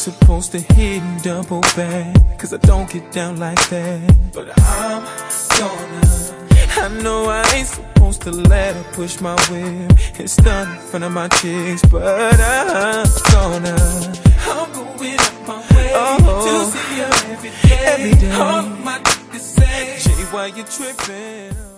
supposed to hit and double back, cause I don't get down like that. But I'm gonna, I know I ain't supposed to let her push my whip and stun in front of my chicks, but I'm gonna, I'm going up my way to see her every day. All my niggas say, Jay, why you tripping?